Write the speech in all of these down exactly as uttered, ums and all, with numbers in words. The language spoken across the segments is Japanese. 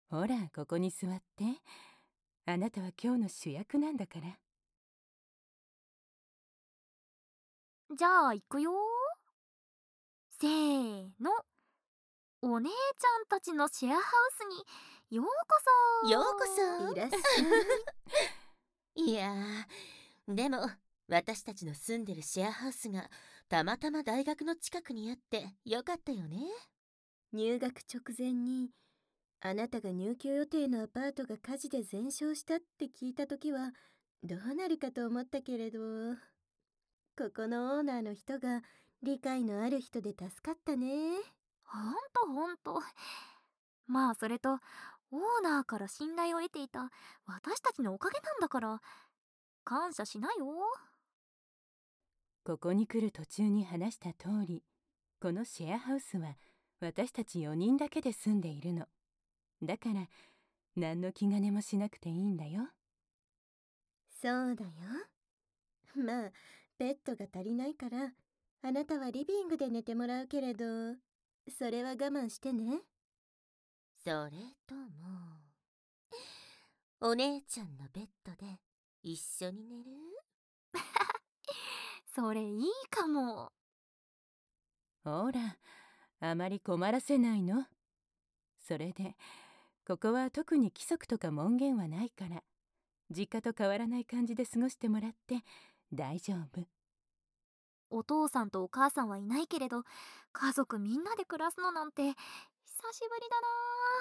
ほら、ここに座って。あなたは今日の主役なんだから。 じゃあ行くよ。せーの。お姉ちゃんたちのシェアハウスにようこようこそ。 いらっしゃいやー、でも私たちの住んでるシェアハウスがたまたま大学の近くにあってよかったよね。 入学直前にあなたが入居予定のアパートが火事で全焼したって聞いた時はどうなるかと思ったけれど、ここのオーナーの人が理解のある人で助かったね。 ほんとほんと。まあそれとオーナーから信頼を得ていた私たちのおかげなんだから感謝しなよ。 ここに来る途中に話した通り、このシェアハウスは私たちよにんだけで住んでいるの。だから何の気兼ねもしなくていいんだよ。 そうだよ。まあベッドが足りないからあなたはリビングで寝てもらうけれど、それは我慢してね。 それともお姉ちゃんのベッドで一緒に寝る？ それいいかも。 ほら、あまり困らせないの。それでここは特に規則とか門限はないから、実家と変わらない感じで過ごしてもらって大丈夫。 お父さんとお母さんはいないけれど家族みんなで暮らすのなんて久しぶりだな。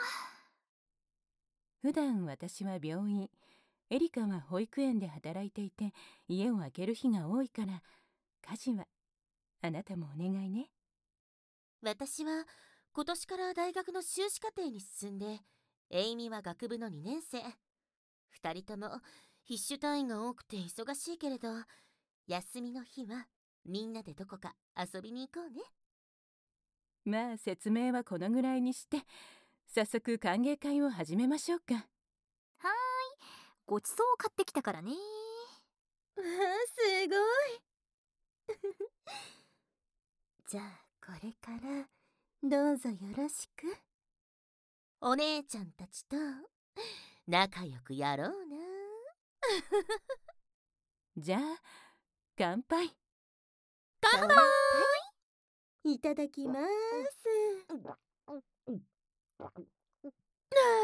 普段私は病院、エリカは保育園で働いていて家を空ける日が多いから、家事はあなたもお願いね。 私は今年から大学の修士課程に進んで、エイミは学部のにねん生。二人とも必修単位が多くて忙しいけれど、休みの日はみんなでどこか遊びに行こうね。 まあ説明はこのぐらいにして、早速歓迎会を始めましょうか。 はーい、ごちそう買ってきたからね。 わあすごいじゃあこれからどうぞよろしく。 お姉ちゃんたちと仲良くやろうな。 じゃあ乾杯。 乾杯。 いただきます。